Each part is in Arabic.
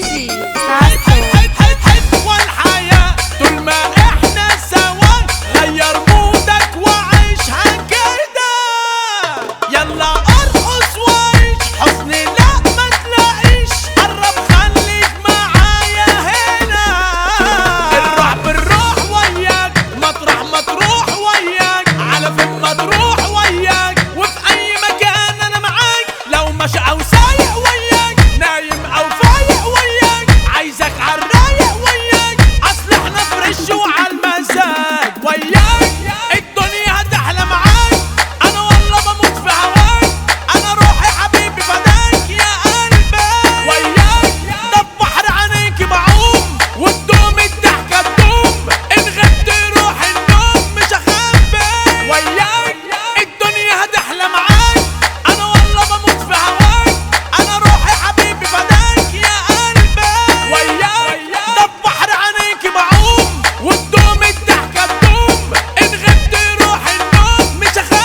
ديجي ساسو. حلوة الحياة طول ما احنا سوا، غير مودك وعيشها كده، يلا ارقص وعيش حزن لا ما تلاقيش، قرب خليك معايا هنا، الروح بالروح وياك، مطرح ما تروح وياك، على فين ما تروح وياك، وفي اي مكان انا معاك، لو ماشي او سايق وياك، نايم او فايق وياك، عايزك عالرايق وياك، اصل احنا فريش وعالمزاج وياك، الدنيا هتحلى معاك، انا والله بموت في هواك، انا روحي حبيبي فداك يا قلبي وياك، ده بحر عينيكي بعوم وتدوم الضحكة تدوم، ان غبت روح النوم مش هخبي وياك، الدنيا هتحلى معاك، انا والله بموت في هواك، انا روحي حبيبي فداك يا قلبي وياك، ده بحر عينيكي بعوم وتدوم الضحكة تدوم، ان غبت روح النوم مش هخبي.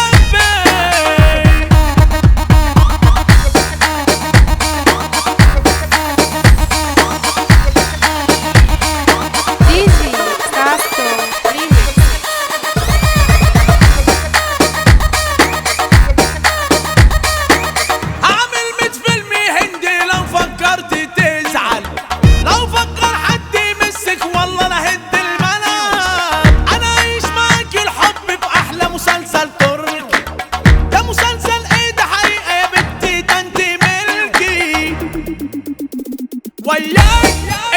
ديجي ساسو ريميكس. هعمل 100 فيلم هندي لو فكرت تزعل، لو فكر حد يمسك والله انا هد الملل، انا عايش معاكي الحب باحلى مسلسل تركي، ده مسلسل ايه ده حقيقة يا بنتي، ده انت ملكي وياك،